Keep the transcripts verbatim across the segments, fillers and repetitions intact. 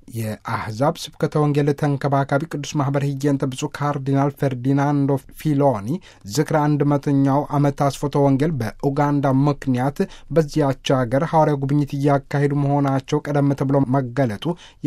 የአሕዛብ ስብከተ ወንጌል ተንከባካቢ ቅዱስ ማኅበር ህየንተ ብፁዕ ካርዲናል ፈርዲናንዶ ፊሎኒ ዝክረ አንድ መቶኛው ዓመት አስፎተ ወንጌል በኡጋንዳ ምክንያት በዚያች ሀገር ሐዋርያው ጉብኝት እያካሄዱ መሆናቸው ቀደም ተብሎ መገለጡ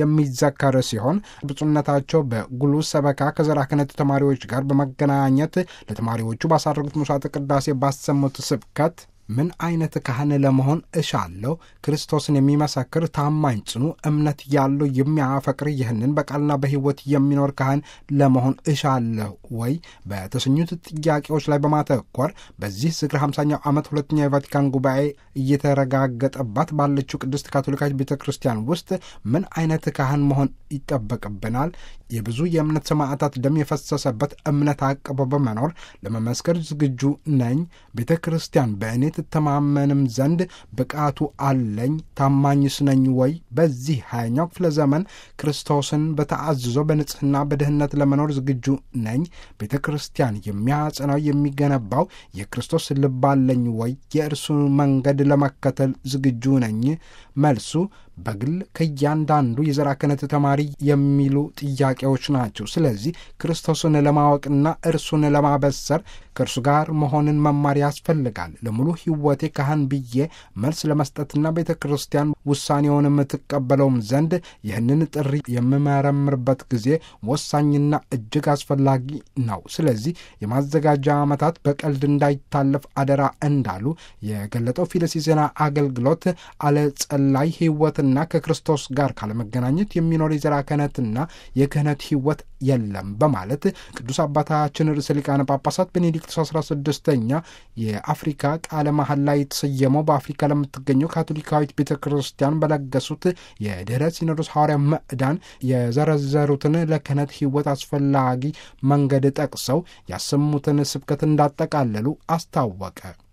የሚዘከር ሲሆን ብፁዕነታቸው በጉሉ ሰበካ ከዘራ ክህነት ተማሪዎች ጋር በመገናኘት ለተማሪዎቹ ባሳረጉት ምሥዋዕተ ቅዳሴ ባሰሙት ስብከት ምን አይነት ካህን ለመሆን እሻለሁ? ክርስቶስን የሚመሰክር ታማኝ፣ ጽኑ እምነት ያለው የሚያፈቅር ይህንን በቃልና በሕይወት የሚኖር ካህን ለመሆን እሻለሁ ወይ በተሰኙት ጥያቄዎች ላይ በማተኮር በዚህ ዝክረ ሃምሳኛው ዓመት ሁለተኛው የቫቲካን ጉባኤ እየተረጋገጠባት ባለችው ቅድስት ካቶሊካዊት ቤተ ክርስቲያን ውስጥ ምን አይነት ካህን መሆን ይጠበቅብናል? የብዙ የእምነት ሰማዕታት ደም የፈሰሰበት እምነት አቅቦ በመኖር ለመመስከር ዝግጁ ነኝ። ቤተ ክርስቲያን በእኔ ትተማመንም ዘንድ ብቃቱ አለኝ። ታማኝስ ነኝ ወይ? በዚህ ሀያኛው ክፍለ ዘመን ክርስቶስን በተአዝዞ በንጽሕና በድህነት ለመኖር ዝግጁ ነኝ። ቤተ ክርስቲያን የሚያጸናው የሚገነባው የክርስቶስ ልብ አለኝ ወይ? የእርሱ መንገድ ለመከተል ዝግጁ ነኝ? መልሱ በግል ከእያንዳንዱ የዘራ ክህነት ተማሪ የሚሉ ጥያቄዎች ናቸው። ስለዚህ ክርስቶስን ለማወቅና እርሱን ለማበሰር ከእርሱ ጋር መሆንን መማር ያስፈልጋል። ለሙሉ ሕይወቴ ካህን ብዬ መልስ ለመስጠትና ቤተ ክርስቲያን ውሳኔውን የምትቀበለውም ዘንድ ይህንን ጥሪ የምመረምርበት ጊዜ ወሳኝና እጅግ አስፈላጊ ነው። ስለዚህ የማዘጋጃ ዓመታት በቀልድ እንዳይታለፍ አደራ እንዳሉ የገለጠው ፊደስ የዜና አገልግሎት አለጸላይ ሕይወትና ከክርስቶስ ጋር ካለመገናኘት የሚኖር የዘራ ክህነትና የክህነት ሕይወት የለም በማለት ቅዱስ አባታችን ርዕሰ ሊቃነ ጳጳሳት ቤኔዲክቶስ አስራ ስድስተኛ የአፍሪካ ቃለ መሐላ ላይ የተሰየመው በአፍሪካ ለምትገኘው ካቶሊካዊት ቤተ ክርስቲያን በለገሱት የድኅረ ሲኖዶስ ሐዋርያ ምዕዳን የዘረዘሩትን ለክህነት ሕይወት አስፈላጊ መንገድ ጠቅሰው ያሰሙትን ስብከት እንዳጠቃለሉ አስታወቀ።